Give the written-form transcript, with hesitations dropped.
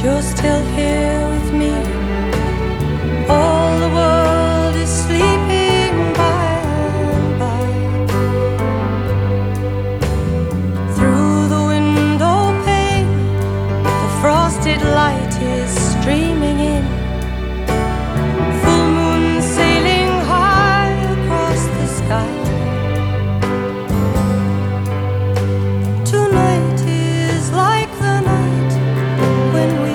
you're still here with me. All the world is sleeping by and by. Through the window pane, the frosted light is streaming in.